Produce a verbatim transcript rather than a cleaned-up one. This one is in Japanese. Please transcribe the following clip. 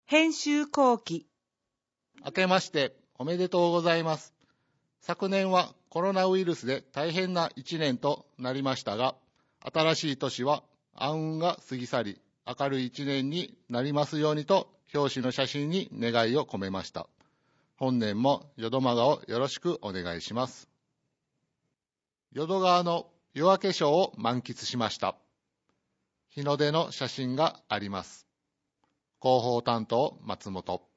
編集後期。 明けましておめでとうございます。昨年はコロナウイルスで大変な一年となりましたが、新しい年は暗雲が過ぎ去り、明るい一年になりますようにと、表紙の写真に願いを込めました。本年も淀間川をよろしくお願いします。淀川の夜明けショーを満喫しました。日の出の写真があります。広報担当松本。